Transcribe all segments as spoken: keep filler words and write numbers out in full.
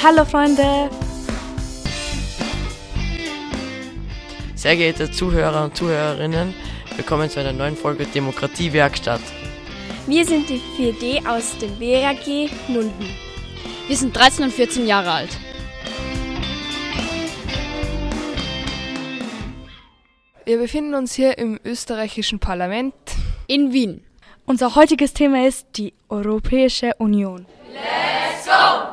Hallo Freunde! Sehr geehrte Zuhörer und Zuhörerinnen, willkommen zu einer neuen Folge Demokratiewerkstatt. Wir sind die vier D aus dem B R G Munden. Wir sind dreizehn und vierzehn Jahre alt. Wir befinden uns hier im österreichischen Parlament in Wien. Unser heutiges Thema ist die Europäische Union. Let's go!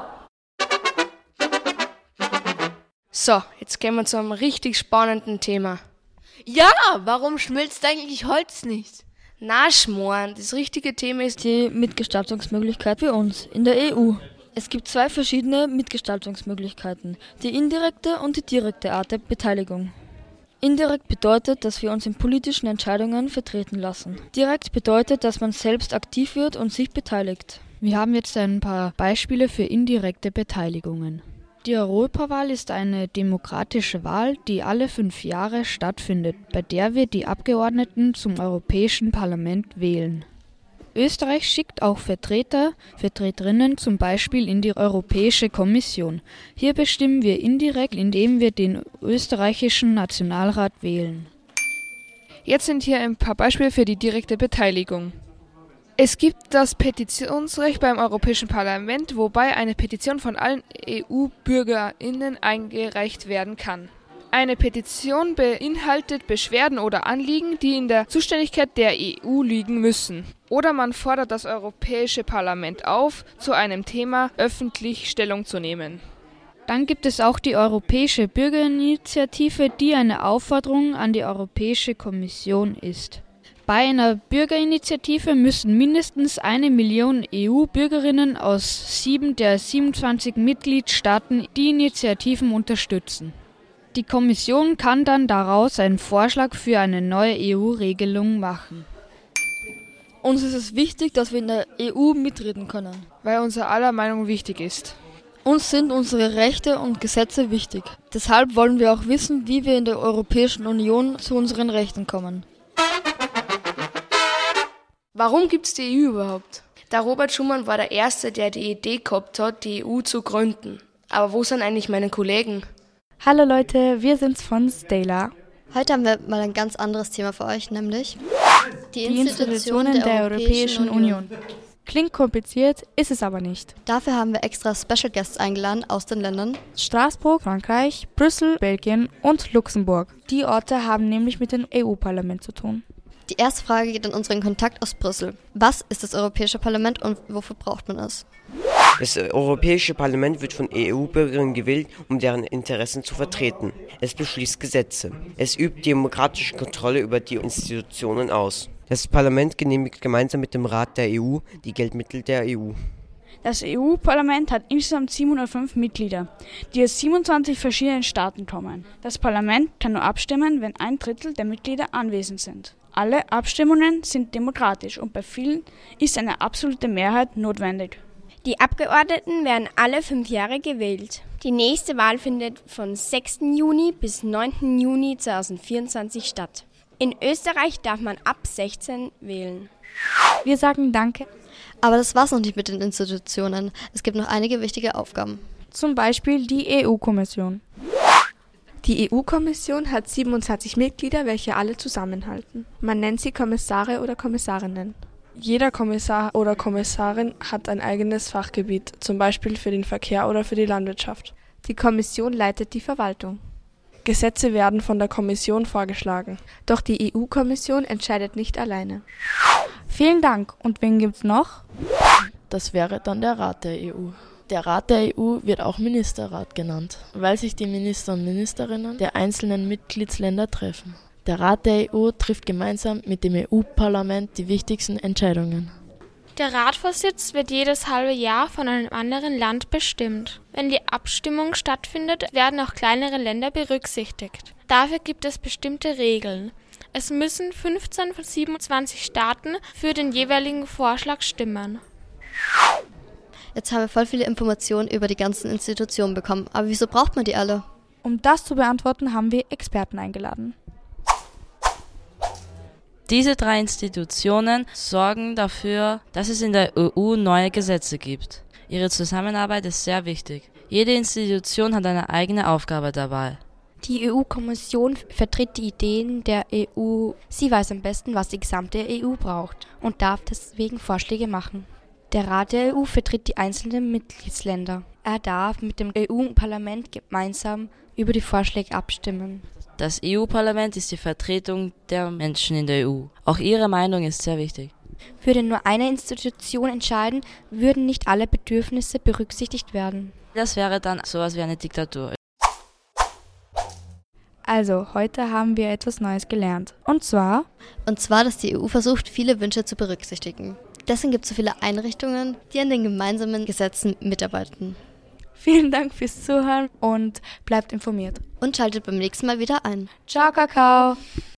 So, jetzt gehen wir zu einem richtig spannenden Thema. Ja, warum schmilzt eigentlich Holz nicht? Na, Schmoren, das richtige Thema ist die Mitgestaltungsmöglichkeit für uns in der E U. Es gibt zwei verschiedene Mitgestaltungsmöglichkeiten, die indirekte und die direkte Art der Beteiligung. Indirekt bedeutet, dass wir uns in politischen Entscheidungen vertreten lassen. Direkt bedeutet, dass man selbst aktiv wird und sich beteiligt. Wir haben jetzt ein paar Beispiele für indirekte Beteiligungen. Die Europawahl ist eine demokratische Wahl, die alle fünf Jahre stattfindet, bei der wir die Abgeordneten zum Europäischen Parlament wählen. Österreich schickt auch Vertreter, Vertreterinnen zum Beispiel in die Europäische Kommission. Hier bestimmen wir indirekt, indem wir den österreichischen Nationalrat wählen. Jetzt sind hier ein paar Beispiele für die direkte Beteiligung. Es gibt das Petitionsrecht beim Europäischen Parlament, wobei eine Petition von allen E U-BürgerInnen eingereicht werden kann. Eine Petition beinhaltet Beschwerden oder Anliegen, die in der Zuständigkeit der E U liegen müssen. Oder man fordert das Europäische Parlament auf, zu einem Thema öffentlich Stellung zu nehmen. Dann gibt es auch die Europäische Bürgerinitiative, die eine Aufforderung an die Europäische Kommission ist. Bei einer Bürgerinitiative müssen mindestens eine Million E U-Bürgerinnen aus sieben der siebenundzwanzig Mitgliedstaaten die Initiativen unterstützen. Die Kommission kann dann daraus einen Vorschlag für eine neue E U-Regelung machen. Uns ist es wichtig, dass wir in der E U mitreden können, weil unser aller Meinung wichtig ist. Uns sind unsere Rechte und Gesetze wichtig. Deshalb wollen wir auch wissen, wie wir in der Europäischen Union zu unseren Rechten kommen. Warum gibt es die E U überhaupt? Der Robert Schuman war der Erste, der die Idee gehabt hat, die E U zu gründen. Aber wo sind eigentlich meine Kollegen? Hallo Leute, wir sind's von Stella. Heute haben wir mal ein ganz anderes Thema für euch, nämlich die, die Institutionen der, der Europäischen Union. Union. Klingt kompliziert, ist es aber nicht. Dafür haben wir extra Special Guests eingeladen aus den Ländern Straßburg, Frankreich, Brüssel, Belgien und Luxemburg. Die Orte haben nämlich mit dem E U-Parlament zu tun. Die erste Frage geht an unseren Kontakt aus Brüssel. Was ist das Europäische Parlament und wofür braucht man es? Das Europäische Parlament wird von E U-Bürgerinnen gewählt, um deren Interessen zu vertreten. Es beschließt Gesetze. Es übt demokratische Kontrolle über die Institutionen aus. Das Parlament genehmigt gemeinsam mit dem Rat der E U die Geldmittel der E U. Das E U-Parlament hat insgesamt siebenhundertfünf Mitglieder, die aus siebenundzwanzig verschiedenen Staaten kommen. Das Parlament kann nur abstimmen, wenn ein Drittel der Mitglieder anwesend sind. Alle Abstimmungen sind demokratisch und bei vielen ist eine absolute Mehrheit notwendig. Die Abgeordneten werden alle fünf Jahre gewählt. Die nächste Wahl findet von sechsten Juni bis neunten Juni zweitausendvierundzwanzig statt. In Österreich darf man ab sechzehn wählen. Wir sagen Danke. Aber das war's noch nicht mit den Institutionen. Es gibt noch einige wichtige Aufgaben. Zum Beispiel die E U-Kommission. Die E U-Kommission hat siebenundzwanzig Mitglieder, welche alle zusammenhalten. Man nennt sie Kommissare oder Kommissarinnen. Jeder Kommissar oder Kommissarin hat ein eigenes Fachgebiet, zum Beispiel für den Verkehr oder für die Landwirtschaft. Die Kommission leitet die Verwaltung. Gesetze werden von der Kommission vorgeschlagen. Doch die E U-Kommission entscheidet nicht alleine. Vielen Dank. Und wen gibt's noch? Das wäre dann der Rat der E U. Der Rat der E U wird auch Ministerrat genannt, weil sich die Minister und Ministerinnen der einzelnen Mitgliedsländer treffen. Der Rat der E U trifft gemeinsam mit dem E U-Parlament die wichtigsten Entscheidungen. Der Ratsvorsitz wird jedes halbe Jahr von einem anderen Land bestimmt. Wenn die Abstimmung stattfindet, werden auch kleinere Länder berücksichtigt. Dafür gibt es bestimmte Regeln. Es müssen fünfzehn von siebenundzwanzig Staaten für den jeweiligen Vorschlag stimmen. Jetzt haben wir voll viele Informationen über die ganzen Institutionen bekommen. Aber wieso braucht man die alle? Um das zu beantworten, haben wir Experten eingeladen. Diese drei Institutionen sorgen dafür, dass es in der E U neue Gesetze gibt. Ihre Zusammenarbeit ist sehr wichtig. Jede Institution hat eine eigene Aufgabe dabei. Die E U-Kommission vertritt die Ideen der E U. Sie weiß am besten, was die gesamte E U braucht und darf deswegen Vorschläge machen. Der Rat der E U vertritt die einzelnen Mitgliedsländer. Er darf mit dem E U-Parlament gemeinsam über die Vorschläge abstimmen. Das E U-Parlament ist die Vertretung der Menschen in der E U. Auch ihre Meinung ist sehr wichtig. Würde nur eine Institution entscheiden, würden nicht alle Bedürfnisse berücksichtigt werden. Das wäre dann sowas wie eine Diktatur. Also, heute haben wir etwas Neues gelernt. Und zwar? Und zwar, dass die E U versucht, viele Wünsche zu berücksichtigen. Deswegen gibt es so viele Einrichtungen, die an den gemeinsamen Gesetzen mitarbeiten. Vielen Dank fürs Zuhören und bleibt informiert. Und schaltet beim nächsten Mal wieder ein. Ciao, Kakao!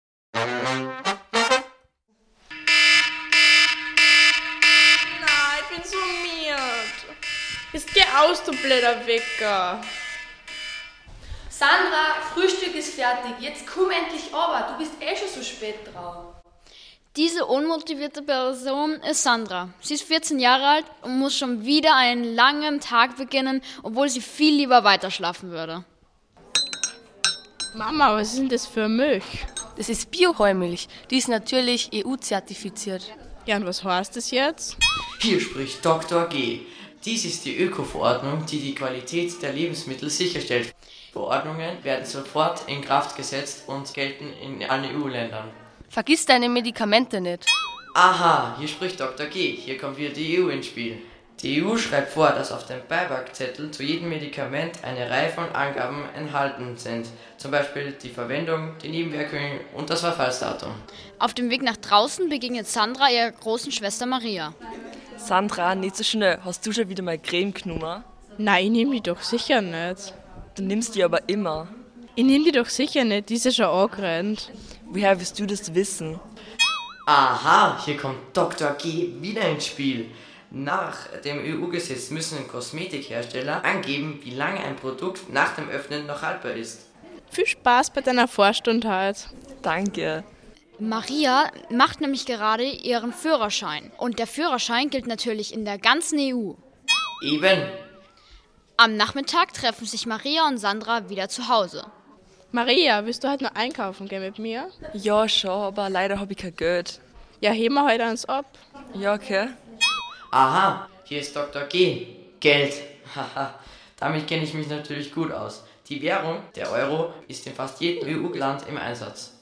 Nein, ich bin so miert. Jetzt geh aus, du blöder Wecker. Sandra, Frühstück ist fertig. Jetzt komm endlich runter. Du bist eh schon so spät drauf. Diese unmotivierte Person ist Sandra. Sie ist vierzehn Jahre alt und muss schon wieder einen langen Tag beginnen, obwohl sie viel lieber weiterschlafen würde. Mama, was ist denn das für Milch? Das ist Bio-Heumilch. Die ist natürlich E U-zertifiziert. Ja, und was heißt das jetzt? Hier spricht Doktor G. Dies ist die Öko-Verordnung, die die Qualität der Lebensmittel sicherstellt. Verordnungen werden sofort in Kraft gesetzt und gelten in allen E U-Ländern. Vergiss deine Medikamente nicht. Aha, hier spricht Doktor G. Hier kommt wieder die E U ins Spiel. Die E U schreibt vor, dass auf dem Beipackzettel zu jedem Medikament eine Reihe von Angaben enthalten sind. Zum Beispiel die Verwendung, die Nebenwirkungen und das Verfallsdatum. Auf dem Weg nach draußen begegnet Sandra ihrer großen Schwester Maria. Sandra, nicht so schnell. Hast du schon wieder mal Creme genommen? Nein, ich nehme die doch sicher nicht. Du nimmst die aber immer. Ich nehme die doch sicher nicht, die ist ja schon angerannt. Woher willst du das wissen? Aha, hier kommt Doktor G. wieder ins Spiel. Nach dem E U-Gesetz müssen Kosmetikhersteller angeben, wie lange ein Produkt nach dem Öffnen noch haltbar ist. Viel Spaß bei deiner Vorstunde heute. Danke. Maria macht nämlich gerade ihren Führerschein. Und der Führerschein gilt natürlich in der ganzen E U. Eben. Am Nachmittag treffen sich Maria und Sandra wieder zu Hause. Maria, willst du heute noch einkaufen gehen mit mir? Ja, schon, aber leider habe ich kein Geld. Ja, heben wir heute eins ab. Ja, okay. Aha, hier ist Doktor G. Geld. Haha, damit kenne ich mich natürlich gut aus. Die Währung, der Euro, ist in fast jedem E U-Land im Einsatz.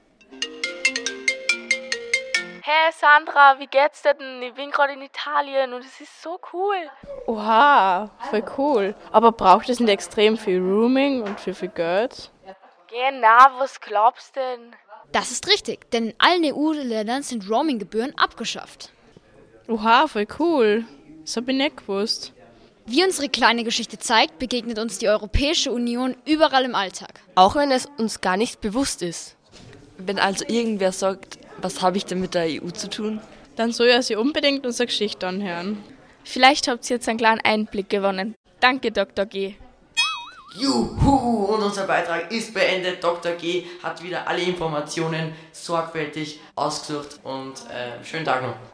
Hey Sandra, wie geht's dir denn? Ich bin gerade in Italien und es ist so cool. Oha, voll cool. Aber braucht es nicht extrem viel Roaming und viel, viel Geld? Genau, was glaubst du denn? Das ist richtig, denn in allen E U-Ländern sind Roaming-Gebühren abgeschafft. Oha, voll cool. Das hab ich nicht gewusst. Wie unsere kleine Geschichte zeigt, begegnet uns die Europäische Union überall im Alltag. Auch wenn es uns gar nicht bewusst ist. Wenn also irgendwer sagt, was habe ich denn mit der E U zu tun? Dann soll er sich unbedingt unsere Geschichte anhören. Vielleicht habt ihr jetzt einen kleinen Einblick gewonnen. Danke, Doktor G. Juhu, und unser Beitrag ist beendet. Doktor G hat wieder alle Informationen sorgfältig ausgesucht und äh, schönen Tag noch.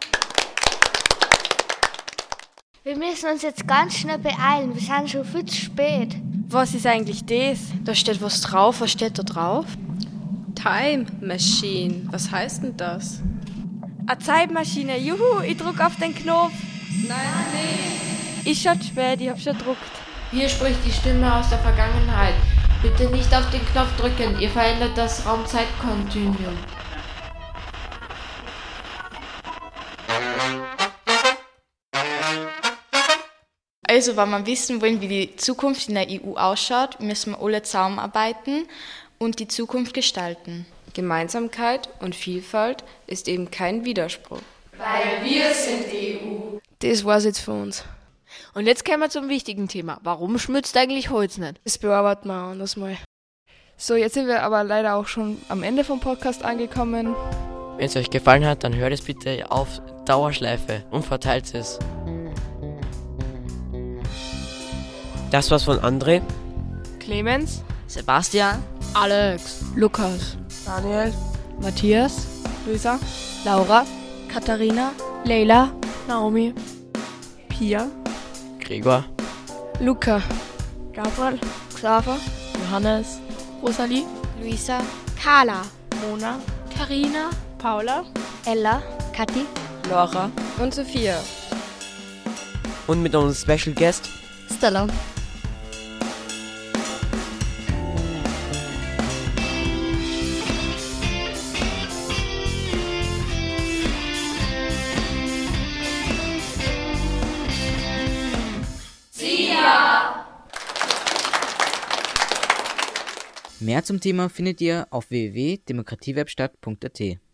Wir müssen uns jetzt ganz schnell beeilen, wir sind schon viel zu spät. Was ist eigentlich das? Da steht was drauf, was steht da drauf? Time Machine, was heißt denn das? Eine Zeitmaschine, juhu, ich drück auf den Knopf. Nein, nee. Ist schon spät, ich hab schon gedruckt. Hier spricht die Stimme aus der Vergangenheit. Bitte nicht auf den Knopf drücken, ihr verändert das Raum-Zeit-Kontinuum. Also, wenn wir wissen wollen, wie die Zukunft in der E U ausschaut, müssen wir alle zusammenarbeiten und die Zukunft gestalten. Gemeinsamkeit und Vielfalt ist eben kein Widerspruch. Weil wir sind die E U. Das war's jetzt für uns. Und jetzt kommen wir zum wichtigen Thema. Warum schmilzt eigentlich Holz nicht? Das bearbeiten wir anders mal. So, jetzt sind wir aber leider auch schon am Ende vom Podcast angekommen. Wenn es euch gefallen hat, dann hört es bitte auf Dauerschleife und verteilt es. Das war's von André, Clemens, Sebastian, Alex, Lukas, Daniel, Matthias, Luisa, Laura, Katharina, Leila, Naomi, Pia, Gregor, Luca, Gabriel, Xaver, Johannes, Rosalie, Luisa, Carla, Mona, Karina, Paula, Ella, Kathi, Laura und Sophia. Und mit unserem Special Guest Stella. Mehr zum Thema findet ihr auf w w w punkt demokratiewerkstatt punkt a t.